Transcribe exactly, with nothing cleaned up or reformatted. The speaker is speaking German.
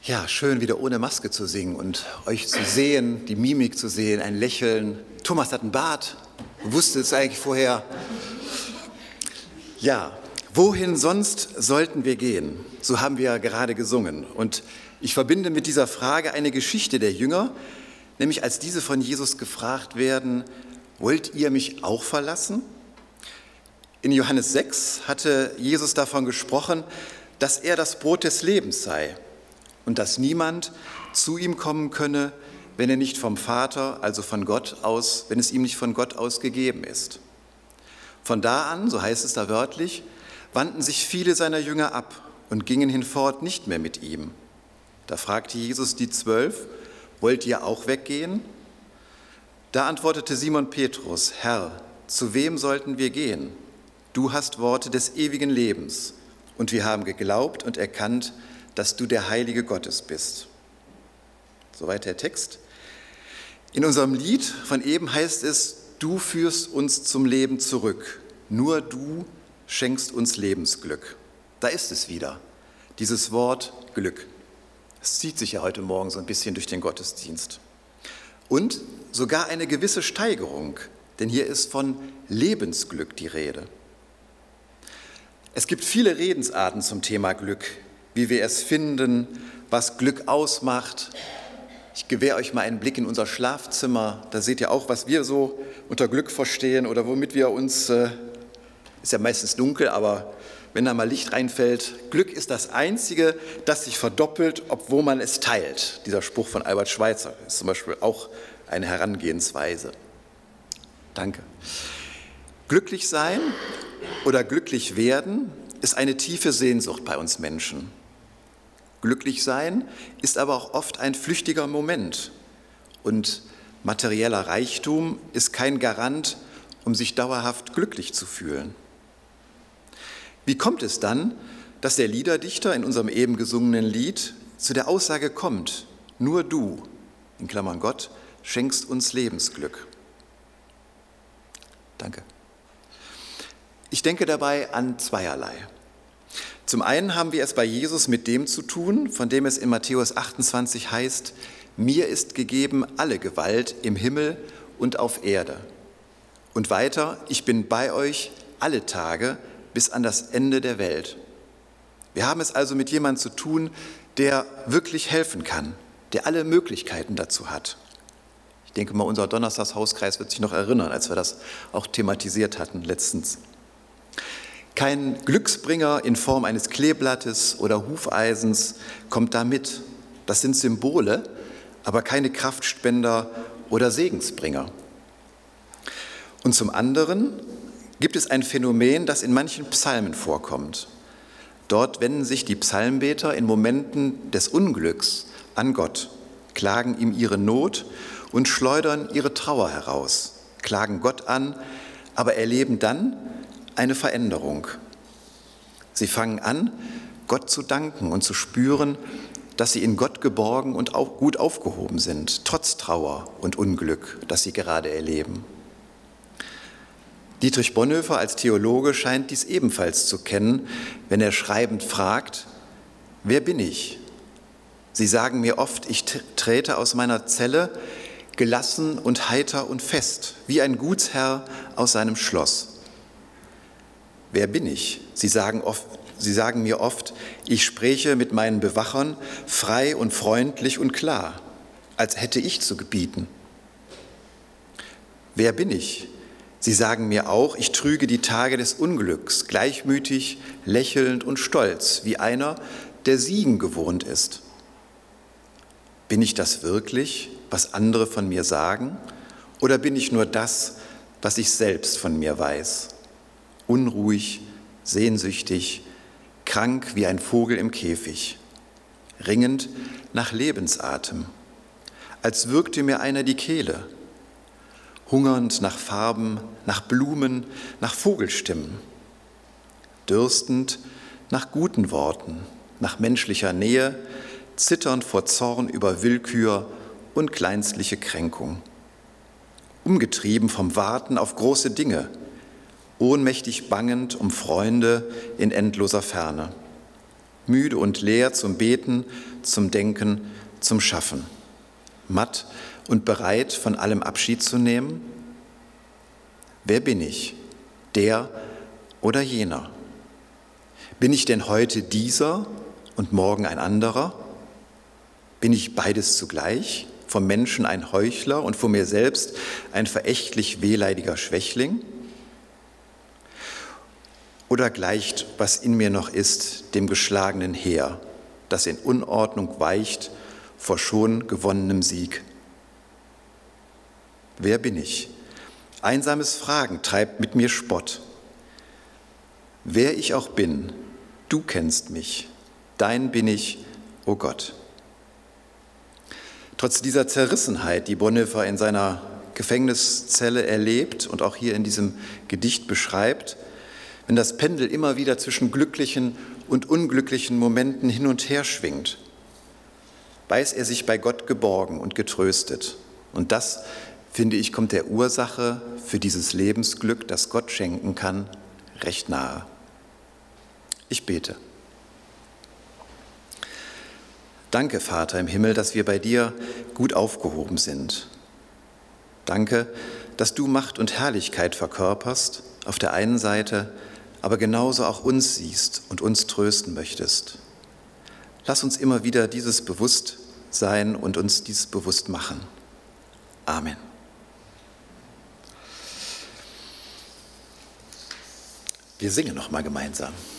Ja, schön wieder ohne Maske zu singen und euch zu sehen, die Mimik zu sehen, ein Lächeln. Thomas hat einen Bart, wusste es eigentlich vorher. Ja, wohin sonst sollten wir gehen? So haben wir ja gerade gesungen. Und ich verbinde mit dieser Frage eine Geschichte der Jünger, nämlich als diese von Jesus gefragt werden, wollt ihr mich auch verlassen? In Johannes sechs hatte Jesus davon gesprochen, dass er das Brot des Lebens sei und dass niemand zu ihm kommen könne, wenn er nicht vom Vater, also von Gott aus, wenn es ihm nicht von Gott aus gegeben ist. Von da an, so heißt es da wörtlich, wandten sich viele seiner Jünger ab und gingen hinfort nicht mehr mit ihm. Da fragte Jesus die Zwölf, wollt ihr auch weggehen? Da antwortete Simon Petrus, Herr, zu wem sollten wir gehen? Du hast Worte des ewigen Lebens und wir haben geglaubt und erkannt, dass du der Heilige Gottes bist. Soweit der Text. In unserem Lied von eben heißt es, du führst uns zum Leben zurück. Nur du schenkst uns Lebensglück. Da ist es wieder, dieses Wort Glück. Es zieht sich ja heute Morgen so ein bisschen durch den Gottesdienst. Und sogar eine gewisse Steigerung, denn hier ist von Lebensglück die Rede. Es gibt viele Redensarten zum Thema Glück, wie wir es finden, was Glück ausmacht. Ich gewähre euch mal einen Blick in unser Schlafzimmer. Da seht ihr auch, was wir so unter Glück verstehen oder womit wir uns, äh, ist ja meistens dunkel, aber wenn da mal Licht reinfällt, Glück ist das Einzige, das sich verdoppelt, obwohl man es teilt. Dieser Spruch von Albert Schweitzer ist zum Beispiel auch eine Herangehensweise. Danke. Glücklich sein oder glücklich werden ist eine tiefe Sehnsucht bei uns Menschen. Glücklich sein ist aber auch oft ein flüchtiger Moment und materieller Reichtum ist kein Garant, um sich dauerhaft glücklich zu fühlen. Wie kommt es dann, dass der Liederdichter in unserem eben gesungenen Lied zu der Aussage kommt, nur du, in Klammern Gott, schenkst uns Lebensglück? Danke. Ich denke dabei an zweierlei. Zum einen haben wir es bei Jesus mit dem zu tun, von dem es in Matthäus achtundzwanzig heißt, mir ist gegeben alle Gewalt im Himmel und auf Erde. Und weiter, ich bin bei euch alle Tage bis an das Ende der Welt. Wir haben es also mit jemandem zu tun, der wirklich helfen kann, der alle Möglichkeiten dazu hat. Ich denke mal, unser Donnerstagshauskreis wird sich noch erinnern, als wir das auch thematisiert hatten letztens. Kein Glücksbringer in Form eines Kleeblattes oder Hufeisens kommt da mit. Das sind Symbole, aber keine Kraftspender oder Segensbringer. Und zum anderen gibt es ein Phänomen, das in manchen Psalmen vorkommt. Dort wenden sich die Psalmbeter in Momenten des Unglücks an Gott, klagen ihm ihre Not und schleudern ihre Trauer heraus, klagen Gott an, aber erleben dann eine Veränderung. Sie fangen an, Gott zu danken und zu spüren, dass sie in Gott geborgen und auch gut aufgehoben sind, trotz Trauer und Unglück, das sie gerade erleben. Dietrich Bonhoeffer als Theologe scheint dies ebenfalls zu kennen, wenn er schreibend fragt, wer bin ich? Sie sagen mir oft, ich trete aus meiner Zelle, gelassen und heiter und fest, wie ein Gutsherr aus seinem Schloss. Wer bin ich? Sie sagen, oft, Sie sagen mir oft, ich spräche mit meinen Bewachern frei und freundlich und klar, als hätte ich zu gebieten. Wer bin ich? Sie sagen mir auch, ich trüge die Tage des Unglücks, gleichmütig, lächelnd und stolz, wie einer, der Siegen gewohnt ist. Bin ich das wirklich, was andere von mir sagen, oder bin ich nur das, was ich selbst von mir weiß? Unruhig, sehnsüchtig, krank wie ein Vogel im Käfig, ringend nach Lebensatem, als würgte mir einer die Kehle, hungernd nach Farben, nach Blumen, nach Vogelstimmen, dürstend nach guten Worten, nach menschlicher Nähe, zitternd vor Zorn über Willkür und kleinstliche Kränkung, umgetrieben vom Warten auf große Dinge, ohnmächtig bangend um Freunde in endloser Ferne, müde und leer zum Beten, zum Denken, zum Schaffen, matt und bereit, von allem Abschied zu nehmen? Wer bin ich, der oder jener? Bin ich denn heute dieser und morgen ein anderer? Bin ich beides zugleich, vom Menschen ein Heuchler und vor mir selbst ein verächtlich wehleidiger Schwächling? Oder gleicht, was in mir noch ist, dem geschlagenen Heer, das in Unordnung weicht vor schon gewonnenem Sieg? Wer bin ich? Einsames Fragen treibt mit mir Spott. Wer ich auch bin, du kennst mich, dein bin ich, o Gott. Trotz dieser Zerrissenheit, die Bonhoeffer in seiner Gefängniszelle erlebt und auch hier in diesem Gedicht beschreibt, wenn das Pendel immer wieder zwischen glücklichen und unglücklichen Momenten hin und her schwingt, weiß er sich bei Gott geborgen und getröstet. Und das, finde ich, kommt der Ursache für dieses Lebensglück, das Gott schenken kann, recht nahe. Ich bete. Danke, Vater im Himmel, dass wir bei dir gut aufgehoben sind. Danke, dass du Macht und Herrlichkeit verkörperst, auf der einen Seite, aber genauso auch uns siehst und uns trösten möchtest. Lass uns immer wieder dieses bewusst sein und uns dies bewusst machen. Amen. Wir singen noch mal gemeinsam.